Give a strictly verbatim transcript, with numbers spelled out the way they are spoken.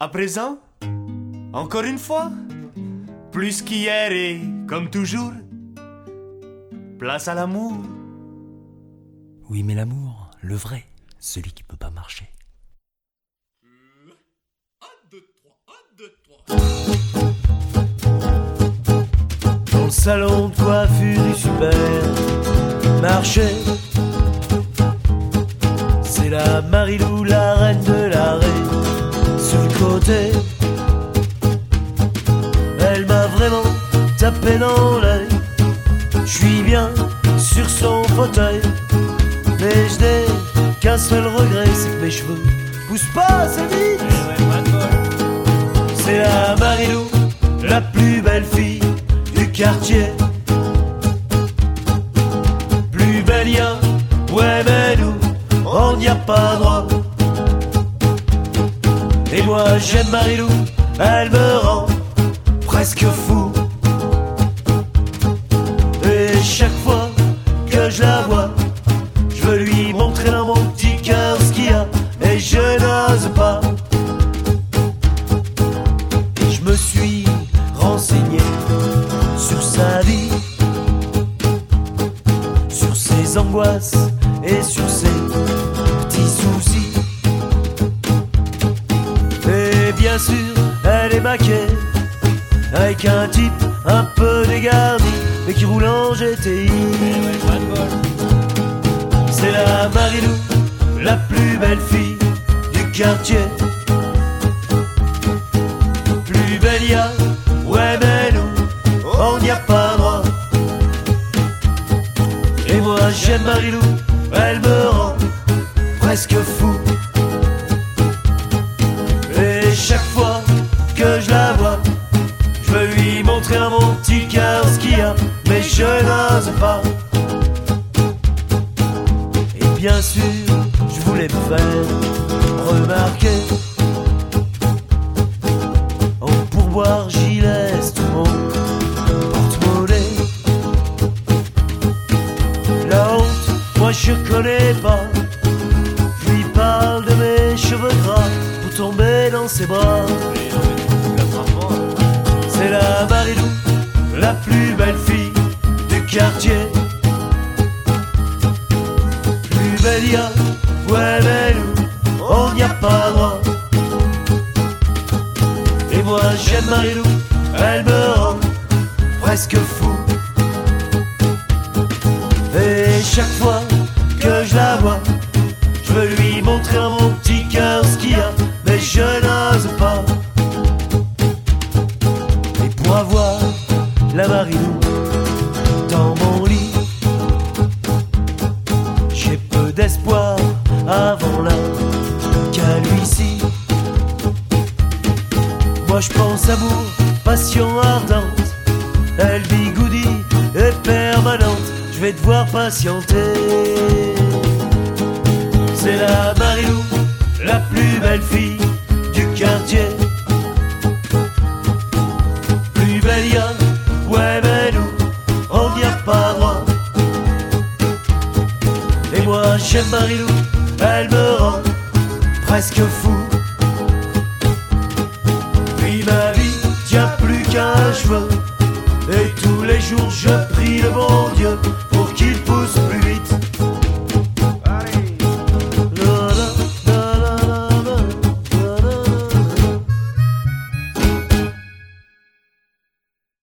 À présent, encore une fois, plus qu'hier et comme toujours, place à l'amour. Oui, mais l'amour, le vrai, celui qui peut pas marcher. Dans le salon de coiffure du supermarché, c'est la Marilou, la reine de l'arrêt. Sur le côté, elle m'a vraiment tapé dans l'œil. Je suis bien sur son fauteuil, mais je n'ai qu'un seul regret, c'est que mes cheveux poussent pas assez vite. C'est la Marilou, la plus belle fille du quartier. Plus belle y'a, ouais mais nous, on n'y a pas droit. Et moi j'aime Marilou, elle me rend presque fou. Et chaque fois que je la vois, je veux lui montrer dans mon petit cœur ce qu'il y a, et je n'ose pas. Et je me suis renseigné sur sa vie, sur ses angoisses et sur ses petits soucis. Et bien sûr, elle est maquée avec un type un peu dégarni, mais qui roule en G T I. C'est la Marilou, la plus belle fille du quartier. Plus belle y'a, ouais mais nous, on n'y a pas droit. Et moi j'aime Marilou, elle me rend presque fou. Et chaque fois que je la vois, je veux lui montrer à mon petit cœur ce qu'il y a, mais je n'ose pas. Et bien sûr, je voulais me faire remarquer. En pourboire, j'y laisse tout mon porte-monnaie. La honte, moi je connais pas. Je lui parle de mes cheveux gras pour tomber dans ses bras. C'est la Marilou, la plus belle fille du quartier. Plus belle y'a, ouais mais nous, on n'y a pas droit. Et moi j'aime Marilou, elle me rend presque fou. Et chaque fois que je la vois, je veux lui montrer à mon petit cœur ce qu'il y a, mais je n'ose pas. Et pour avoir la Marilou dans mon lit, j'ai peu d'espoir avant la calvitie. Moi je pense amour, passion ardente, elle bigoudie et permanente. Je vais devoir patienter. C'est la Marilou, la plus belle fille du quartier. Plus belle y'a, ouais mais nous, on n'y a pas droit. Et moi j'aime Marilou, elle me rend presque fou. Puis ma vie tient plus qu'un cheveu,